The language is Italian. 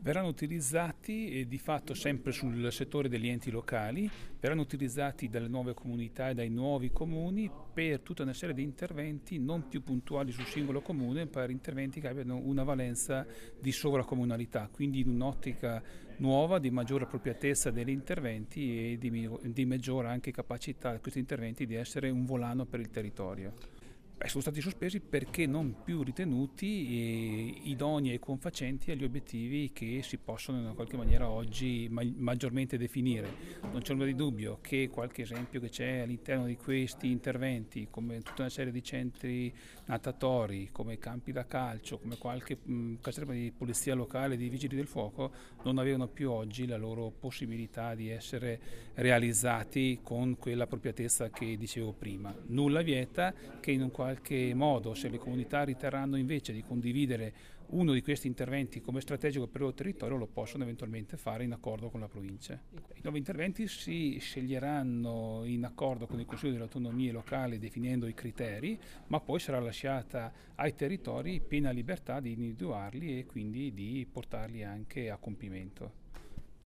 Verranno utilizzati di fatto sempre sul settore degli enti locali, verranno utilizzati dalle nuove comunità e dai nuovi comuni per tutta una serie di interventi non più puntuali sul singolo comune, per interventi che abbiano una valenza di sovracomunalità, quindi in un'ottica nuova di maggiore appropriatezza degli interventi e di maggiore anche capacità di questi interventi di essere un volano per il territorio. Sono stati sospesi perché non più ritenuti idonei e confacenti agli obiettivi che si possono in qualche maniera oggi maggiormente definire. Non c'è nulla di dubbio che qualche esempio che c'è all'interno di questi interventi, come tutta una serie di centri natatori, come campi da calcio, come qualche caserma di polizia locale, di vigili del fuoco, non avevano più oggi la loro possibilità di essere realizzati con quell'appropriatezza che dicevo prima. Nulla vieta che in un qualche modo, se le comunità riterranno invece di condividere uno di questi interventi come strategico per il loro territorio, lo possono eventualmente fare in accordo con la provincia. I nuovi interventi si sceglieranno in accordo con il Consiglio delle Autonomie locali definendo i criteri, ma poi sarà lasciata ai territori piena libertà di individuarli e quindi di portarli anche a compimento.